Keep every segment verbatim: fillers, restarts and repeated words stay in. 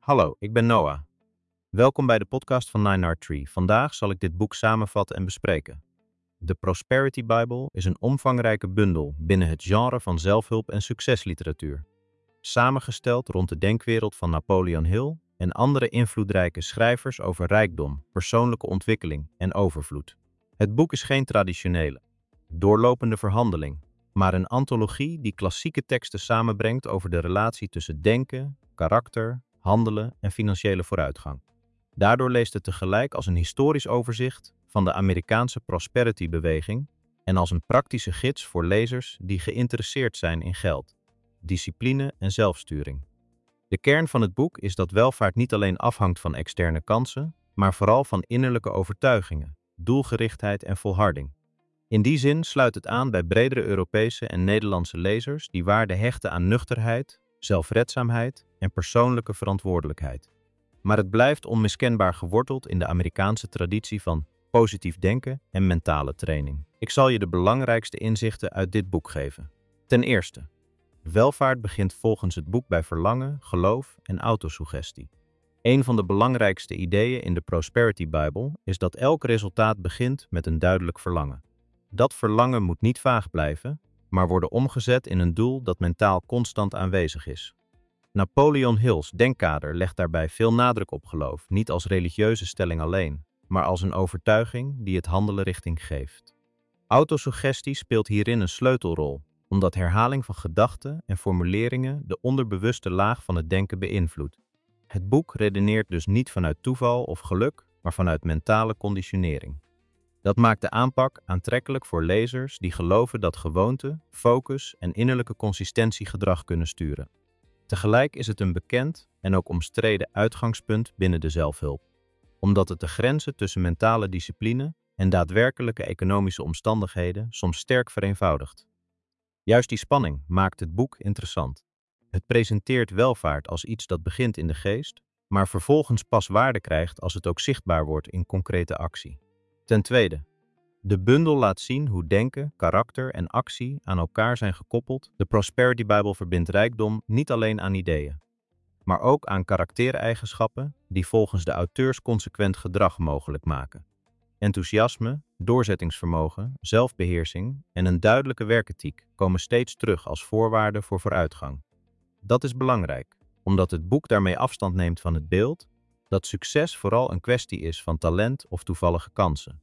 Hallo, ik ben Noah. Welkom bij de podcast van Nine Art Tree. Vandaag zal ik dit boek samenvatten en bespreken. De Prosperity Bible is een omvangrijke bundel binnen het genre van zelfhulp en succesliteratuur. Samengesteld rond de denkwereld van Napoleon Hill en andere invloedrijke schrijvers over rijkdom, persoonlijke ontwikkeling en overvloed. Het boek is geen traditionele, doorlopende verhandeling, maar een antologie die klassieke teksten samenbrengt over de relatie tussen denken, karakter, handelen en financiële vooruitgang. Daardoor leest het tegelijk als een historisch overzicht van de Amerikaanse prosperity-beweging en als een praktische gids voor lezers die geïnteresseerd zijn in geld, discipline en zelfsturing. De kern van het boek is dat welvaart niet alleen afhangt van externe kansen, maar vooral van innerlijke overtuigingen, doelgerichtheid en volharding. In die zin sluit het aan bij bredere Europese en Nederlandse lezers die waarde hechten aan nuchterheid, zelfredzaamheid en persoonlijke verantwoordelijkheid. Maar het blijft onmiskenbaar geworteld in de Amerikaanse traditie van positief denken en mentale training. Ik zal je de belangrijkste inzichten uit dit boek geven. Ten eerste, welvaart begint volgens het boek bij verlangen, geloof en autosuggestie. Een van de belangrijkste ideeën in de Prosperity Bible is dat elk resultaat begint met een duidelijk verlangen. Dat verlangen moet niet vaag blijven, maar worden omgezet in een doel dat mentaal constant aanwezig is. Napoleon Hill's denkkader legt daarbij veel nadruk op geloof, niet als religieuze stelling alleen, maar als een overtuiging die het handelen richting geeft. Autosuggestie speelt hierin een sleutelrol, omdat herhaling van gedachten en formuleringen de onderbewuste laag van het denken beïnvloedt. Het boek redeneert dus niet vanuit toeval of geluk, maar vanuit mentale conditionering. Dat maakt de aanpak aantrekkelijk voor lezers die geloven dat gewoonte, focus en innerlijke consistentie gedrag kunnen sturen. Tegelijk is het een bekend en ook omstreden uitgangspunt binnen de zelfhulp, omdat het de grenzen tussen mentale discipline en daadwerkelijke economische omstandigheden soms sterk vereenvoudigt. Juist die spanning maakt het boek interessant. Het presenteert welvaart als iets dat begint in de geest, maar vervolgens pas waarde krijgt als het ook zichtbaar wordt in concrete actie. Ten tweede, de bundel laat zien hoe denken, karakter en actie aan elkaar zijn gekoppeld. De Prosperity Bible verbindt rijkdom niet alleen aan ideeën, maar ook aan karaktereigenschappen die volgens de auteurs consequent gedrag mogelijk maken. Enthousiasme, doorzettingsvermogen, zelfbeheersing en een duidelijke werkethiek komen steeds terug als voorwaarden voor vooruitgang. Dat is belangrijk, omdat het boek daarmee afstand neemt van het beeld dat succes vooral een kwestie is van talent of toevallige kansen.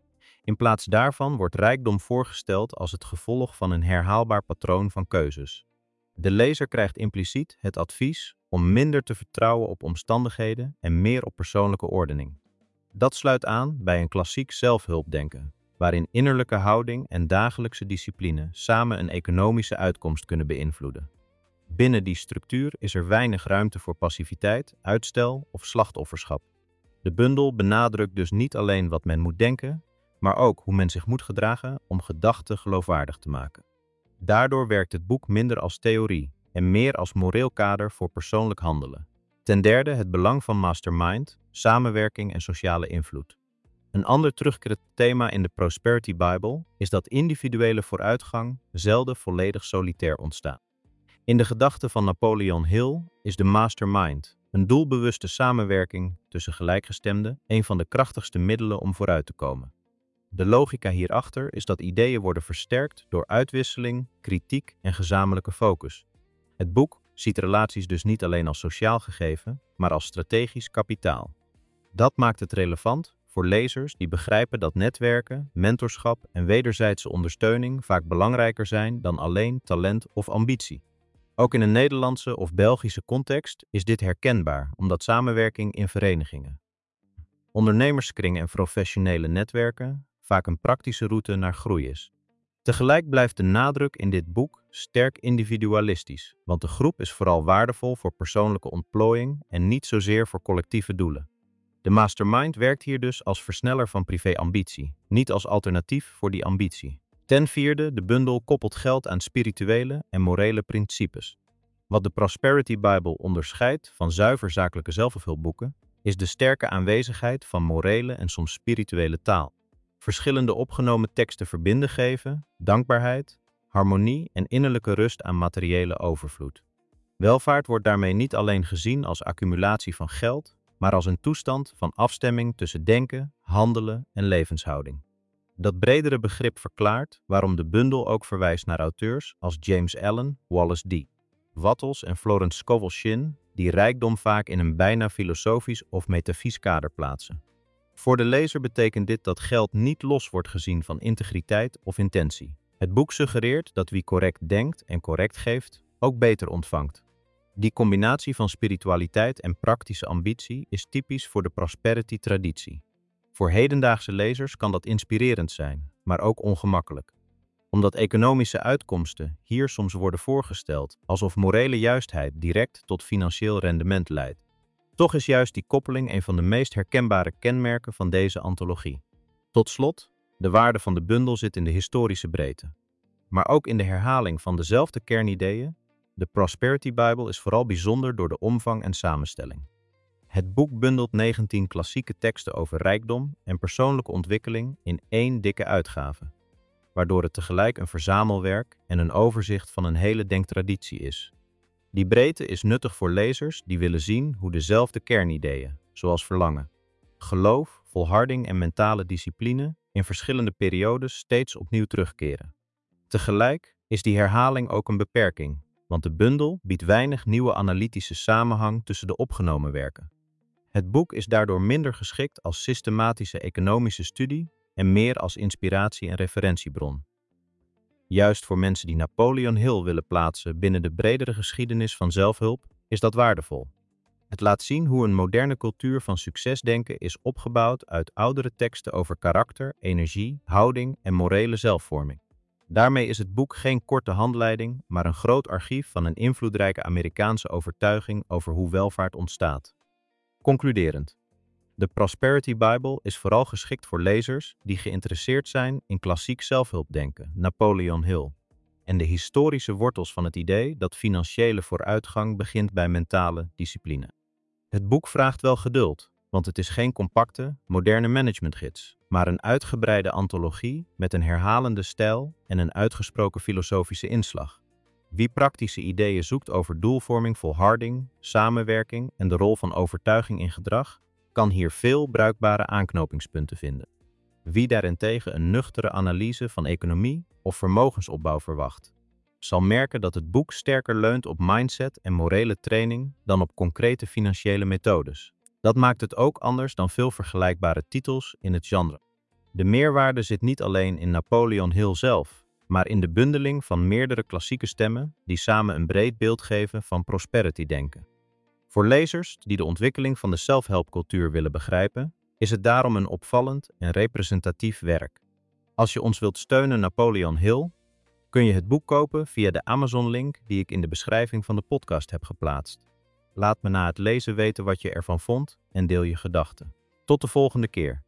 In plaats daarvan wordt rijkdom voorgesteld als het gevolg van een herhaalbaar patroon van keuzes. De lezer krijgt impliciet het advies om minder te vertrouwen op omstandigheden en meer op persoonlijke ordening. Dat sluit aan bij een klassiek zelfhulpdenken, waarin innerlijke houding en dagelijkse discipline samen een economische uitkomst kunnen beïnvloeden. Binnen die structuur is er weinig ruimte voor passiviteit, uitstel of slachtofferschap. De bundel benadrukt dus niet alleen wat men moet denken, maar ook hoe men zich moet gedragen om gedachten geloofwaardig te maken. Daardoor werkt het boek minder als theorie en meer als moreel kader voor persoonlijk handelen. Ten derde het belang van mastermind, samenwerking en sociale invloed. Een ander terugkerend thema in de Prosperity Bible is dat individuele vooruitgang zelden volledig solitair ontstaat. In de gedachten van Napoleon Hill is de mastermind, een doelbewuste samenwerking tussen gelijkgestemden, een van de krachtigste middelen om vooruit te komen. De logica hierachter is dat ideeën worden versterkt door uitwisseling, kritiek en gezamenlijke focus. Het boek ziet relaties dus niet alleen als sociaal gegeven, maar als strategisch kapitaal. Dat maakt het relevant voor lezers die begrijpen dat netwerken, mentorschap en wederzijdse ondersteuning vaak belangrijker zijn dan alleen talent of ambitie. Ook in een Nederlandse of Belgische context is dit herkenbaar, omdat samenwerking in verenigingen, ondernemerskringen en professionele netwerken vaak een praktische route naar groei is. Tegelijk blijft de nadruk in dit boek sterk individualistisch, want de groep is vooral waardevol voor persoonlijke ontplooiing en niet zozeer voor collectieve doelen. De mastermind werkt hier dus als versneller van privé-ambitie, niet als alternatief voor die ambitie. Ten vierde, de bundel koppelt geld aan spirituele en morele principes. Wat de Prosperity Bible onderscheidt van zuiver zakelijke zelfhulpboeken, is de sterke aanwezigheid van morele en soms spirituele taal. Verschillende opgenomen teksten verbinden geven, dankbaarheid, harmonie en innerlijke rust aan materiële overvloed. Welvaart wordt daarmee niet alleen gezien als accumulatie van geld, maar als een toestand van afstemming tussen denken, handelen en levenshouding. Dat bredere begrip verklaart waarom de bundel ook verwijst naar auteurs als James Allen, Wallace D. Wattles en Florence Scovel Shinn, die rijkdom vaak in een bijna filosofisch of metafisch kader plaatsen. Voor de lezer betekent dit dat geld niet los wordt gezien van integriteit of intentie. Het boek suggereert dat wie correct denkt en correct geeft, ook beter ontvangt. Die combinatie van spiritualiteit en praktische ambitie is typisch voor de prosperity-traditie. Voor hedendaagse lezers kan dat inspirerend zijn, maar ook ongemakkelijk. Omdat economische uitkomsten hier soms worden voorgesteld alsof morele juistheid direct tot financieel rendement leidt. Toch is juist die koppeling een van de meest herkenbare kenmerken van deze antologie. Tot slot, de waarde van de bundel zit in de historische breedte. Maar ook in de herhaling van dezelfde kernideeën. De Prosperity Bible is vooral bijzonder door de omvang en samenstelling. Het boek bundelt negentien klassieke teksten over rijkdom en persoonlijke ontwikkeling in één dikke uitgave, waardoor het tegelijk een verzamelwerk en een overzicht van een hele denktraditie is. Die breedte is nuttig voor lezers die willen zien hoe dezelfde kernideeën, zoals verlangen, geloof, volharding en mentale discipline, in verschillende periodes steeds opnieuw terugkeren. Tegelijk is die herhaling ook een beperking, want de bundel biedt weinig nieuwe analytische samenhang tussen de opgenomen werken. Het boek is daardoor minder geschikt als systematische economische studie en meer als inspiratie- en referentiebron. Juist voor mensen die Napoleon Hill willen plaatsen binnen de bredere geschiedenis van zelfhulp, is dat waardevol. Het laat zien hoe een moderne cultuur van succesdenken is opgebouwd uit oudere teksten over karakter, energie, houding en morele zelfvorming. Daarmee is het boek geen korte handleiding, maar een groot archief van een invloedrijke Amerikaanse overtuiging over hoe welvaart ontstaat. Concluderend. De Prosperity Bible is vooral geschikt voor lezers die geïnteresseerd zijn in klassiek zelfhulpdenken, Napoleon Hill, en de historische wortels van het idee dat financiële vooruitgang begint bij mentale discipline. Het boek vraagt wel geduld, want het is geen compacte, moderne managementgids, maar een uitgebreide antologie met een herhalende stijl en een uitgesproken filosofische inslag. Wie praktische ideeën zoekt over doelvorming, volharding, samenwerking en de rol van overtuiging in gedrag, kan hier veel bruikbare aanknopingspunten vinden. Wie daarentegen een nuchtere analyse van economie of vermogensopbouw verwacht, zal merken dat het boek sterker leunt op mindset en morele training dan op concrete financiële methodes. Dat maakt het ook anders dan veel vergelijkbare titels in het genre. De meerwaarde zit niet alleen in Napoleon Hill zelf, maar in de bundeling van meerdere klassieke stemmen die samen een breed beeld geven van prosperity-denken. Voor lezers die de ontwikkeling van de zelfhelpcultuur willen begrijpen, is het daarom een opvallend en representatief werk. Als je ons wilt steunen Napoleon Hill, kun je het boek kopen via de Amazon-link die ik in de beschrijving van de podcast heb geplaatst. Laat me na het lezen weten wat je ervan vond en deel je gedachten. Tot de volgende keer.